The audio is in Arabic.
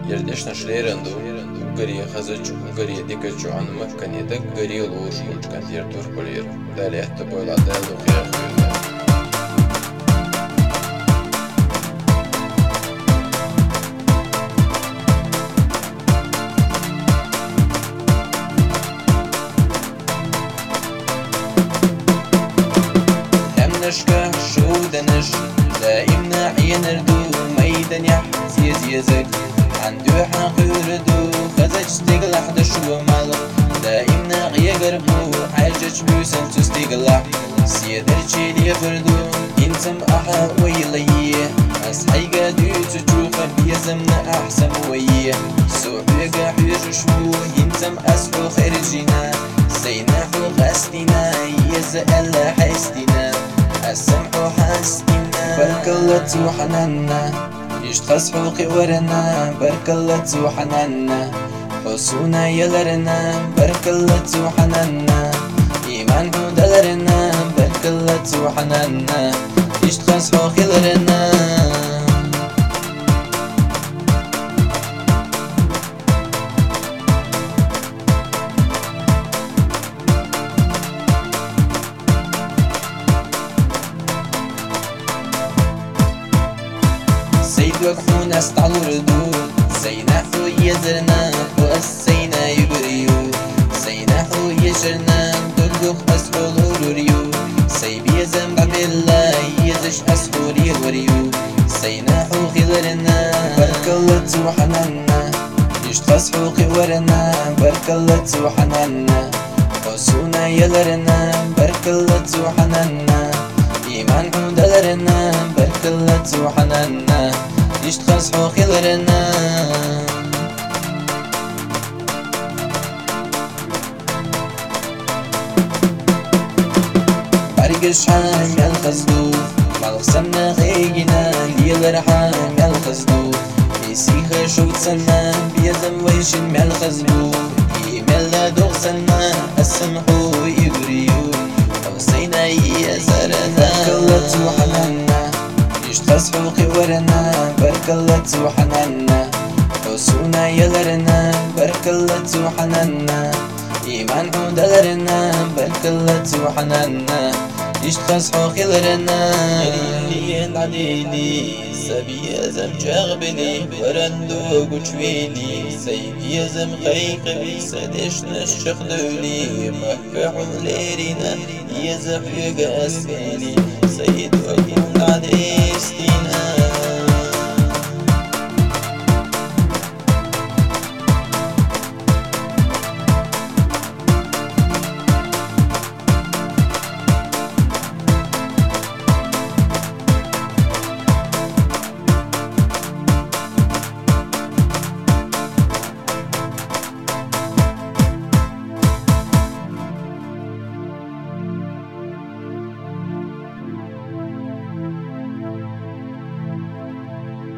يردش نشليرندو قريه خزج قريه ديكتشو عن مكان يدق قريه لوش كان يردور قلير دالي احتبوا العدال وخير نشكا شو دنش دائما ينردو ميدان يحزيز يزك عنده حقيردو خزج ستيقلح دشو مالك دائما يقربو حاجج بوسن تستيقلح سيدر تشيلي فردو ينتم أحا ويليه أصحيقا دو تجوخا بيزمنا أحسن ويه سوحيقا حير شو ينتم أسحو خارجنا سيناحو غاستنا يزأل حاستنا السمح حاسدنا بارك الله وحننا يشتخص حوقي ورنا بارك الله وحننا حسونا يلرنا بارك الله وحننا إيمان دلرنا بارك الله وحننا يشتخص حوقي لرنا سيدك خونا استعلو ردود سيناحو يزرنا وأسينا يقريو سيناحو يشرنا دلوخ أسحول وريو سيبي زنب بالله يزش أسحول يوريو سيناحو خلرنا بارك الله وحننا يشتخص حوقي ورنا بارك الله وحننا حسونا يلرنا بارك الله وحننا إيمان دلرنا بارك الله وحننا يشتخص حوقي لرنا برقش حام الخزدوف مالخسنا غيقنا ليل رحام الخزدوف يسيخ شوت سنا بيزم ويشن مالخزدوف يملا دوغ سنا السمحو يقريو حسينا يزرنا بارك الله وحننا يشتخص حوقي ورنا بارك الله وحننا حسونا يلرنا بارك الله وحننا إيمان دلرنا بارك الله وحننا يشتخص حوقي لرنا ليلي عليلي سبي زم جغبلي ورندو قشويلي سيدي زم قيقبي سدش نشخ دولي مكحو ليرنا يزف يقاسيلي سيد وقم عليلي